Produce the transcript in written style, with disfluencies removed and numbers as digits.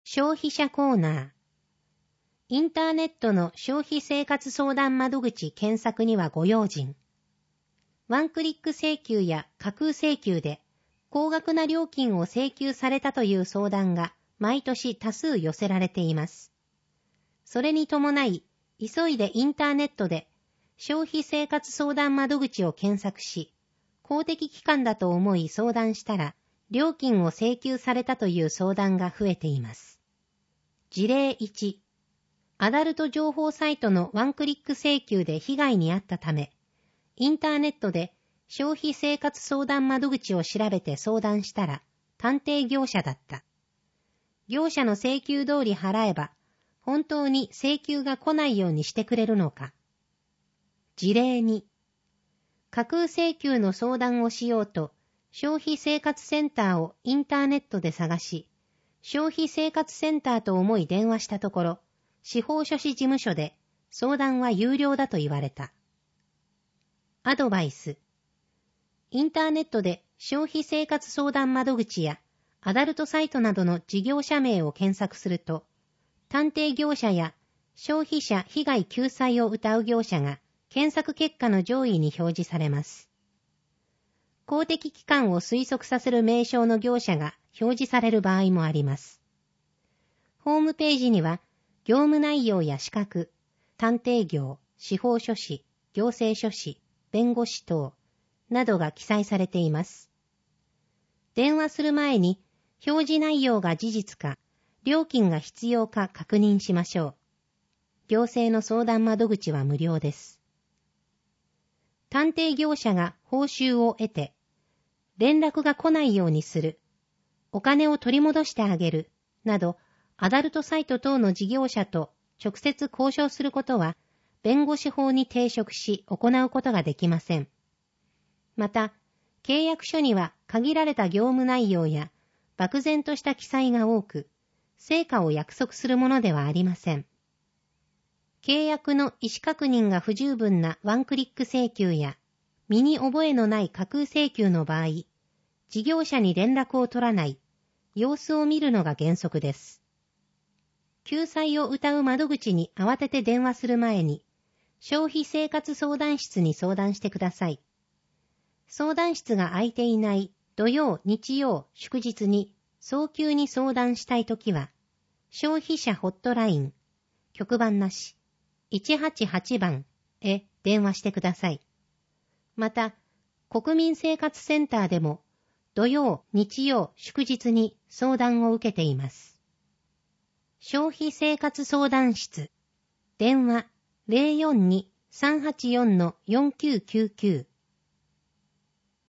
消費者コーナー。インターネットの消費生活相談窓口検索にはご用心。ワンクリック請求や架空請求で高額な料金を請求されたという相談が毎年多数寄せられています。それに伴い、急いでインターネットで消費生活相談窓口を検索し、公的機関だと思い相談したら、料金を請求されたという相談が増えています。事例1、アダルト情報サイトのワンクリック請求で被害に遭ったため、インターネットで消費生活相談窓口を調べて相談したら、探偵業者だった。業者の請求通り払えば、本当に請求が来ないようにしてくれるのか。事例2、架空請求の相談をしようと、消費生活センターをインターネットで探し、消費生活センターと思い電話したところ、司法書士事務所で相談は有料だと言われた。アドバイス。インターネットで消費生活相談窓口やアダルトサイトなどの事業者名を検索すると、探偵業者や消費者被害救済を謳う業者が検索結果の上位に表示されます。公的機関を推測させる名称の業者が表示される場合もあります。ホームページには業務内容や資格、探偵業、司法書士、行政書士、弁護士等などが記載されています。電話する前に表示内容が事実か、料金が必要か確認しましょう。行政の相談窓口は無料です。探偵業者が報酬を得て、連絡が来ないようにする、お金を取り戻してあげる、など、アダルトサイト等の事業者と直接交渉することは、弁護士法に抵触し行うことができません。また、契約書には限られた業務内容や、漠然とした記載が多く、成果を約束するものではありません。契約の意思確認が不十分なワンクリック請求や、身に覚えのない架空請求の場合、事業者に連絡を取らない、様子を見るのが原則です。救済を謳う窓口に慌てて電話する前に、消費生活相談室に相談してください。相談室が空いていない土曜、日曜、祝日に早急に相談したいときは、消費者ホットライン、局番なし、188番へ電話してください。また、国民生活センターでも土曜、日曜、祝日に相談を受けています。消費生活相談室、電話 042-384-4999